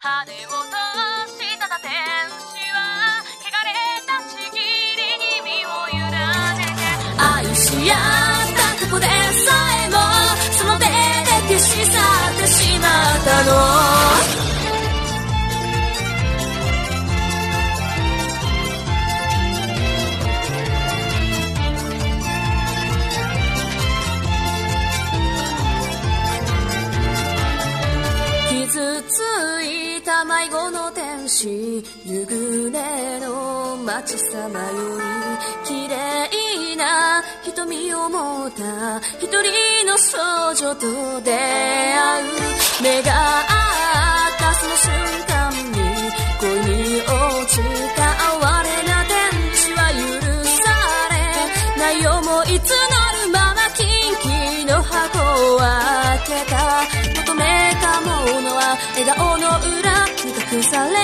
羽を閉じた天使は汚れたちぎりに身を委ねて愛し合ったここでさえもその手で消し去ってしまったの傷ついた迷子の天使夕暮れの街さまよい綺麗な瞳を持った一人の少女と出会う目が合ったその瞬間に恋に落ちた哀れな天使は許されない思い募るままキンキの箱を開けた求めたものは笑顔の裏に隠され